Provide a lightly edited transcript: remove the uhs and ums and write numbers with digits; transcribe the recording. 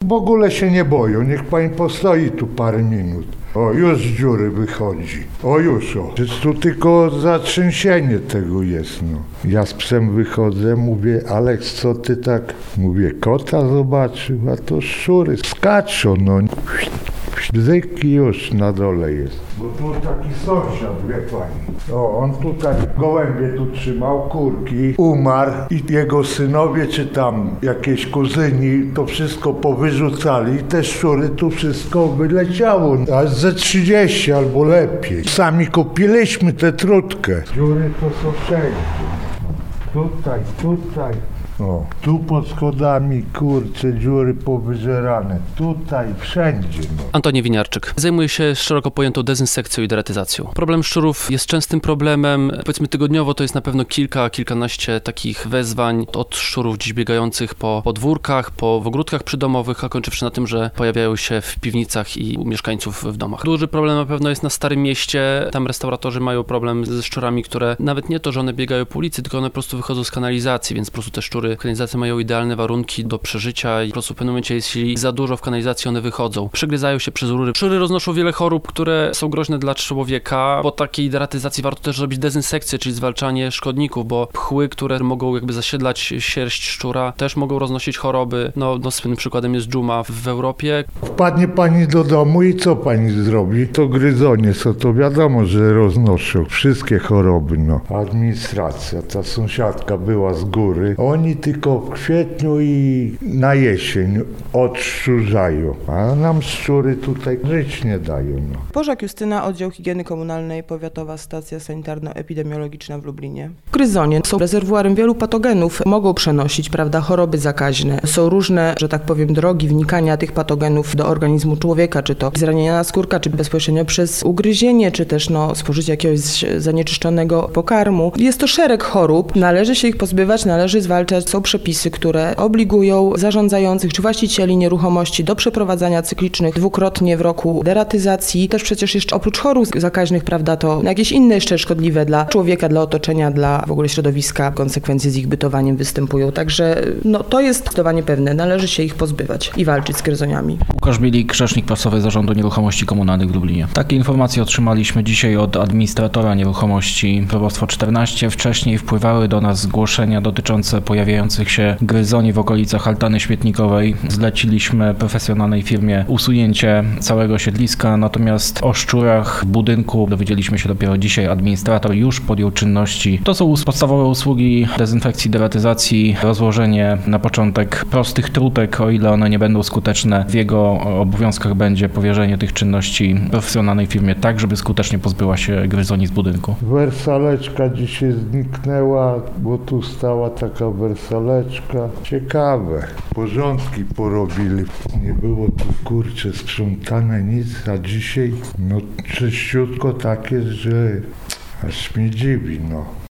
w ogóle się nie boją. Niech pani postoi tu parę minut. O, już z dziury wychodzi. O, już o. Przecież tu tylko zatrzęsienie tego jest, no. Ja z psem wychodzę, mówię, Aleks, co ty tak? Mówię, kota zobaczył, a to szczury skaczą, no. Bzyk już na dole jest. Bo tu taki sąsiad, wie pani. O, on tutaj gołębie tu trzymał, kurki, umarł i jego synowie, czy tam jakieś kuzyni, to wszystko powyrzucali i te szczury tu wszystko wyleciało. Aż ze 30 albo lepiej. Sami kupiliśmy tę trutkę. Dziury to są wszędzie. Tutaj. O, tu pod schodami, kurcze, dziury powyżerane. Tutaj, wszędzie. No. Antoni Winiarczyk zajmuje się szeroko pojętą dezynsekcją i deratyzacją. Problem szczurów jest częstym problemem. Powiedzmy tygodniowo to jest na pewno kilkanaście takich wezwań od szczurów dziś biegających po podwórkach, w ogródkach przydomowych, a kończywszy na tym, że pojawiają się w piwnicach i u mieszkańców w domach. Duży problem na pewno jest na Starym Mieście. Tam restauratorzy mają problem ze szczurami, które nawet nie to, że one biegają po ulicy, tylko one po prostu wychodzą z kanalizacji, więc po prostu te szczury w kanalizacji mają idealne warunki do przeżycia i po prostu w pewnym momencie, jeśli za dużo w kanalizacji, one wychodzą. Przegryzają się przez rury. Szczury roznoszą wiele chorób, które są groźne dla człowieka. Po takiej deratyzacji warto też robić dezynsekcję, czyli zwalczanie szkodników, bo pchły, które mogą jakby zasiedlać sierść szczura, też mogą roznosić choroby. No słynnym przykładem jest dżuma w Europie. Wpadnie pani do domu i co pani zrobi? To gryzonie, to wiadomo, że roznoszą wszystkie choroby, no. Administracja, ta sąsiadka była z góry. Oni tylko w kwietniu i na jesień odszczurzają, a nam szczury tutaj żyć nie dają. No. Bożak Justyna, Oddział Higieny Komunalnej, Powiatowa Stacja Sanitarno-Epidemiologiczna w Lublinie. Gryzonie są rezerwuarem wielu patogenów, mogą przenosić, choroby zakaźne. Są różne, że tak powiem, drogi wnikania tych patogenów do organizmu człowieka, czy to zranienia skórka, czy bezpośrednio przez ugryzienie, czy też spożycie jakiegoś zanieczyszczonego pokarmu. Jest to szereg chorób, należy się ich pozbywać, należy zwalczać. Są przepisy, które obligują zarządzających czy właścicieli nieruchomości do przeprowadzania cyklicznych dwukrotnie w roku deratyzacji. Też przecież jeszcze oprócz chorób zakaźnych, to jakieś inne jeszcze szkodliwe dla człowieka, dla otoczenia, dla w ogóle środowiska konsekwencje z ich bytowaniem występują. Także to jest zdecydowanie pewne. Należy się ich pozbywać i walczyć z gryzoniami. Łukasz Bielik, rzecznik prasowy Zarządu Nieruchomości Komunalnych w Lublinie. Takie informacje otrzymaliśmy dzisiaj od administratora nieruchomości Probostwo 14. Wcześniej wpływały do nas zgłoszenia dotyczące pojawiających się gryzoni w okolicach altany śmietnikowej. Zleciliśmy profesjonalnej firmie usunięcie całego siedliska, natomiast o szczurach w budynku dowiedzieliśmy się dopiero dzisiaj. Administrator już podjął czynności. To są podstawowe usługi dezynfekcji, deratyzacji, rozłożenie na początek prostych trutek, o ile one nie będą skuteczne. W jego obowiązkach będzie powierzenie tych czynności profesjonalnej firmie, tak żeby skutecznie pozbyła się gryzoni z budynku. Wersaleczka dzisiaj zniknęła, bo tu stała taka wersaleczka. Ciekawe. Porządki porobili. Nie było tu sprzątane nic, a dzisiaj czyściutko tak jest, że aż mnie dziwi,